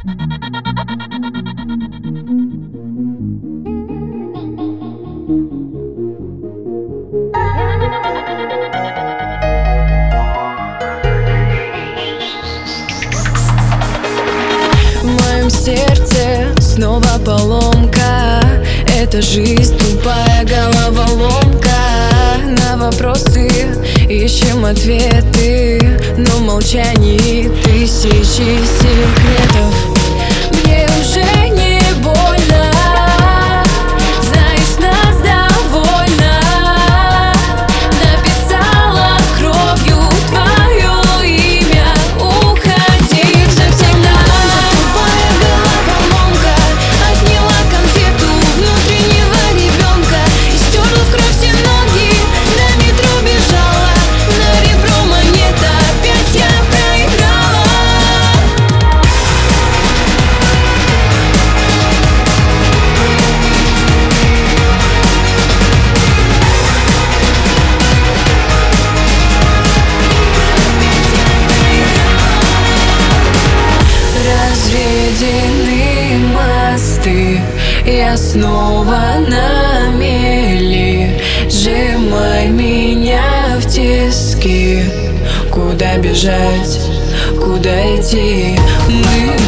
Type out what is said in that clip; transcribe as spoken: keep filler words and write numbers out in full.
В моем сердце снова поломка. Это жизнь, тупая головоломка. На вопросы ищем ответы, но в молчании тысячи секретов. Мне уже не больно, знаешь, нас довольно. Написала кровью твое имя, уходи навсегда. Тупая головоломка отняла конфету внутреннего ребенка и стерла в кровь все ноги. На метро бежала, на ребро монета, опять я проиграла. Разведены мосты, я снова на мели. Сжимай меня в тиски. Куда бежать, куда идти? Мы